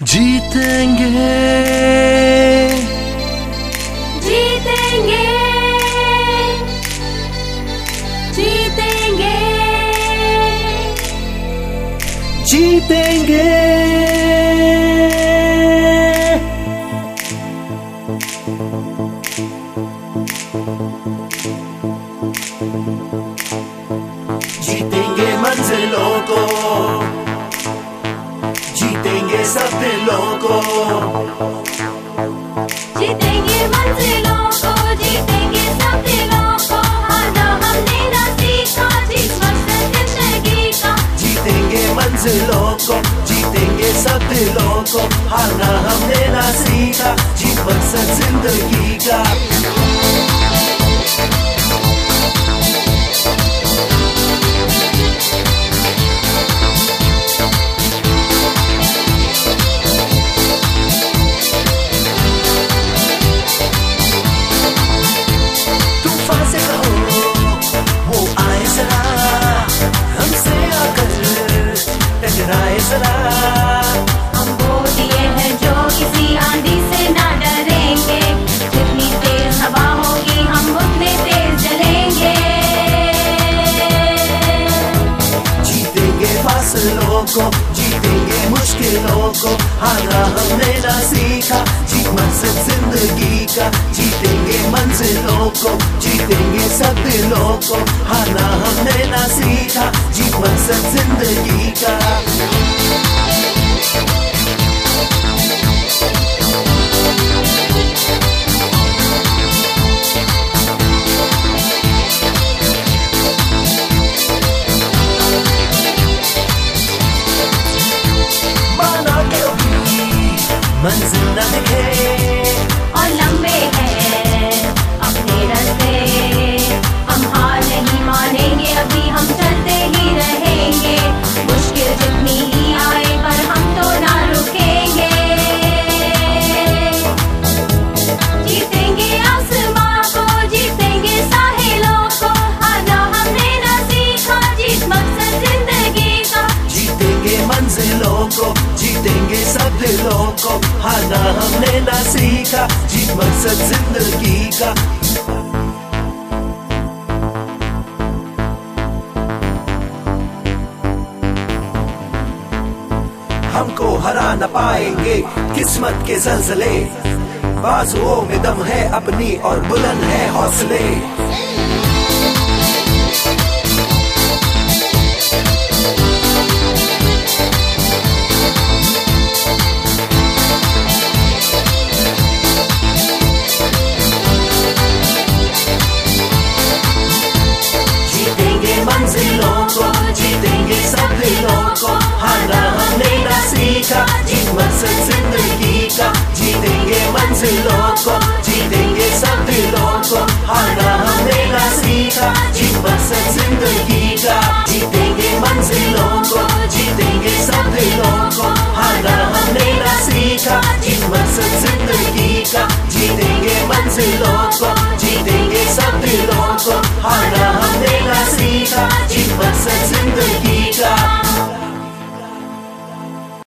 जीतेंगे जीतेंगे जीतेंगे जीतेंगे जीतेंगे मंजिलों को, जीतेंगे सब दिलों को, जीतेंगे मंजिलों को, जीतेंगे सब दिलों को। हारना हमने ना सीखा, जिस मकसद जिंदगी का। जीतेंगे मंजिलों को, जीतेंगे सब दिलों को, हारना हमने ना सीखा, जीत मकसद जिंदगी का। हम वो दिए हैं जो किसी आंधी से ना डरेंगे, जितनी तेज हवा होगी हम उतने तेज चलेंगे। जीतेंगे फासलों को, जीतेंगे मुश्किलों को, हारना हमने ना सीखा, जीत मकसद जिंदगी का। जीतेंगे मंजिलों को, जीतेंगे सब दिलों को, हारना हमने ना सीखा, जीत मकसद जिंदगी का। मंजिल न दिखे और लंबे हैं अपने रास्ते, हम हार नहीं मानेंगे, अभी हम चलते ही रहेंगे। मुश्किल जितनी ही आए पर हम तो ना रुकेंगे। जीतेंगे आसमां को, जीतेंगे साहिलों को, हारना हमने ना सीखा, जीत मकसद जिंदगी का। जीतेंगे मंजिलों को, जीतेंगे सब दिलों को, हारना हमने ना सीखा, जीत मकसद जिंदगी का। हमको हरा न पाएंगे किस्मत के ज़लज़ले, बाजुओं में दम है अपनी और बुलंद है हौसले। मंजिलों को, जीतेंगे सब दिलों को, हारना हमने ना सीखा, जीत मकसद जिंदगी का। जीतेंगे मंजिलों को, जीतेंगे सब दिलों को, हारना हमने ना सीखा, जीत मकसद जिंदगी का। जीतेंगे मंजिलों को, जीतेंगे सब दिलों को, हारना हमने ना सीखा, जीत मकसद जिंदगी का। जीतेंगे मंजिलों को,